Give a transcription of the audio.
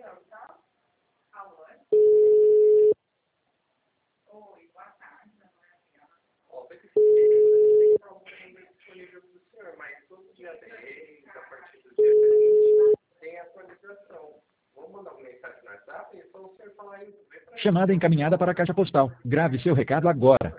Chamada encaminhada para a caixa postal. Grave seu recado agora.